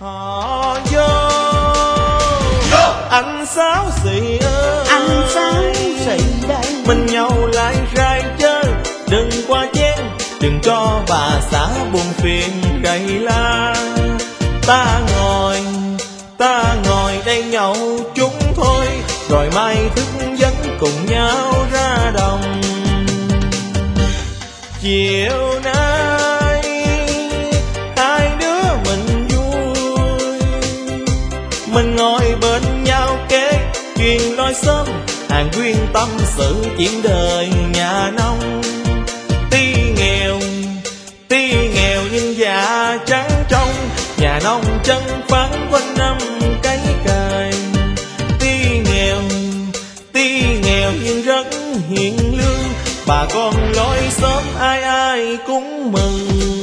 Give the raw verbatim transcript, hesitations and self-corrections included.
Họ vô, vô. Anh Sáu Xì ơi, anh Sáu Xì đây. Mình nhau lại rai chơi, đừng qua chén, đừng cho bà xã buồn phiền gầy la. Ta ngồi, ta ngồi đây nhậu chúng thôi, rồi mai thức giấc cùng nhau ra đồng. Chiều nay hai đứa mình vui, mình ngồi bên nhau kể chuyện nói sớm, hàng quyên tâm sự chuyện đời nhà nông. Tuy nghèo, tuy nghèo nhưng dạ trắng trong, nhà nông chân phán quanh năm cấy cày. Tuy nghèo, tuy nghèo nhưng rất hiền lương, bà con lối xóm ai ai cũng mừng.